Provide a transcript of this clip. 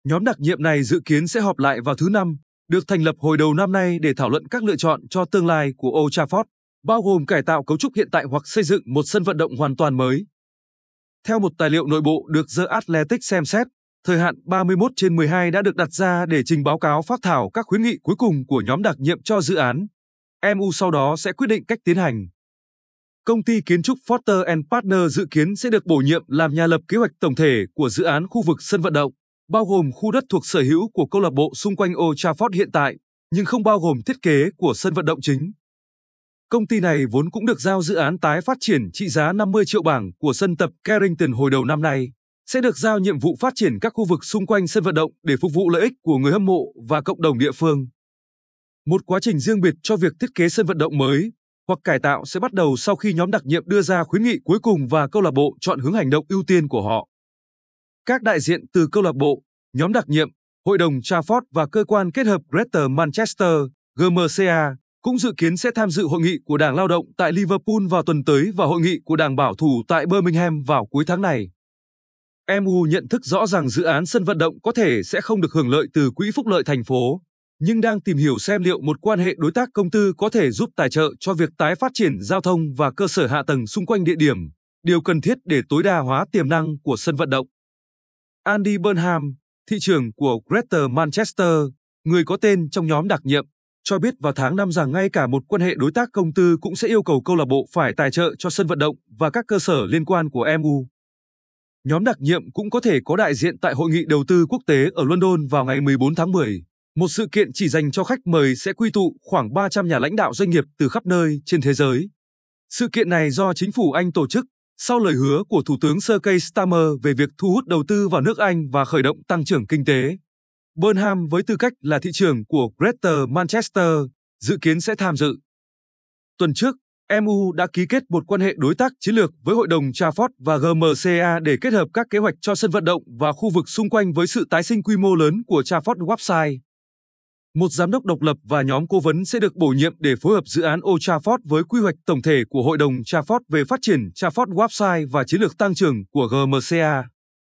Nhóm đặc nhiệm này dự kiến sẽ họp lại vào thứ Năm, được thành lập hồi đầu năm nay để thảo luận các lựa chọn cho tương lai của Old Trafford, bao gồm cải tạo cấu trúc hiện tại hoặc xây dựng một sân vận động hoàn toàn mới. Theo một tài liệu nội bộ được The Athletic xem xét, thời hạn 31/12 đã được đặt ra để trình báo cáo phác thảo các khuyến nghị cuối cùng của nhóm đặc nhiệm cho dự án. MU sau đó sẽ quyết định cách tiến hành. Công ty kiến trúc Foster & Partners dự kiến sẽ được bổ nhiệm làm nhà lập kế hoạch tổng thể của dự án khu vực sân vận động, bao gồm khu đất thuộc sở hữu của câu lạc bộ xung quanh Old Trafford hiện tại, nhưng không bao gồm thiết kế của sân vận động chính. Công ty này vốn cũng được giao dự án tái phát triển trị giá 50 triệu bảng của sân tập Carrington hồi đầu năm nay, sẽ được giao nhiệm vụ phát triển các khu vực xung quanh sân vận động để phục vụ lợi ích của người hâm mộ và cộng đồng địa phương. Một quá trình riêng biệt cho việc thiết kế sân vận động mới hoặc cải tạo sẽ bắt đầu sau khi nhóm đặc nhiệm đưa ra khuyến nghị cuối cùng và câu lạc bộ chọn hướng hành động ưu tiên của họ. Các đại diện từ câu lạc bộ, nhóm đặc nhiệm, Hội đồng Trafford và cơ quan kết hợp Greater Manchester (GMCA) cũng dự kiến sẽ tham dự hội nghị của Đảng Lao động tại Liverpool vào tuần tới và hội nghị của Đảng Bảo thủ tại Birmingham vào cuối tháng này. MU nhận thức rõ rằng dự án sân vận động có thể sẽ không được hưởng lợi từ quỹ phúc lợi thành phố, nhưng đang tìm hiểu xem liệu một quan hệ đối tác công tư có thể giúp tài trợ cho việc tái phát triển giao thông và cơ sở hạ tầng xung quanh địa điểm, điều cần thiết để tối đa hóa tiềm năng của sân vận động. Andy Burnham, thị trưởng của Greater Manchester, người có tên trong nhóm đặc nhiệm, cho biết vào tháng 5 rằng ngay cả một quan hệ đối tác công tư cũng sẽ yêu cầu câu lạc bộ phải tài trợ cho sân vận động và các cơ sở liên quan của MU. Nhóm đặc nhiệm cũng có thể có đại diện tại Hội nghị đầu tư quốc tế ở London vào ngày 14 tháng 10, một sự kiện chỉ dành cho khách mời sẽ quy tụ khoảng 300 nhà lãnh đạo doanh nghiệp từ khắp nơi trên thế giới. Sự kiện này do chính phủ Anh tổ chức, sau lời hứa của Thủ tướng Sir Keir Starmer về việc thu hút đầu tư vào nước Anh và khởi động tăng trưởng kinh tế. Burnham với tư cách là thị trưởng của Greater Manchester, dự kiến sẽ tham dự. Tuần trước, MU đã ký kết một quan hệ đối tác chiến lược với Hội đồng Trafford và GMCA để kết hợp các kế hoạch cho sân vận động và khu vực xung quanh với sự tái sinh quy mô lớn của Trafford Website. Một giám đốc độc lập và nhóm cố vấn sẽ được bổ nhiệm để phối hợp dự án Old Trafford với quy hoạch tổng thể của Hội đồng Trafford về phát triển Trafford Website và chiến lược tăng trưởng của GMCA.